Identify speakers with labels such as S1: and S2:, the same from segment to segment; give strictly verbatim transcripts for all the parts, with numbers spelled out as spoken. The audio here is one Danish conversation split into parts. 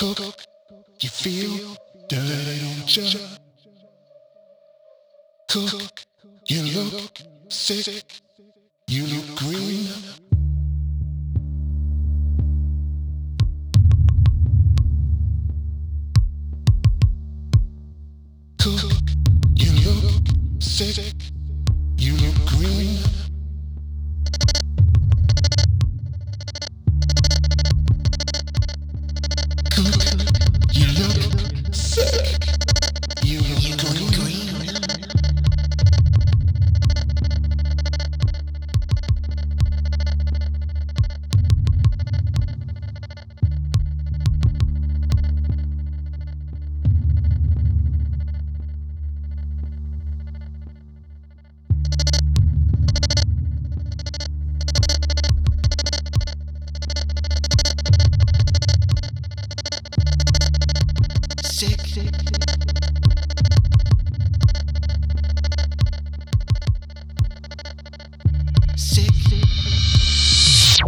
S1: Cook, you feel dirty, don't you? Cook, you look sick, you look green. Cook, you look sick, you look green. Cook, you look sick, you look green. Sick, sick, sick, sick.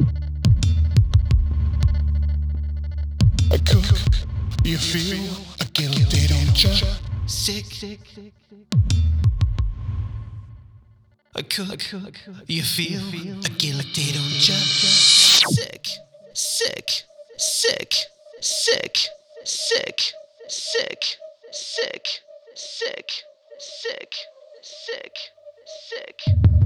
S1: I cook, you feel guilty, don't you? Sick, sick, sick. I cook, you feel guilty, don't you? Sick, sick, sick, sick, sick, sick, sick, sick, sick, sick, sick.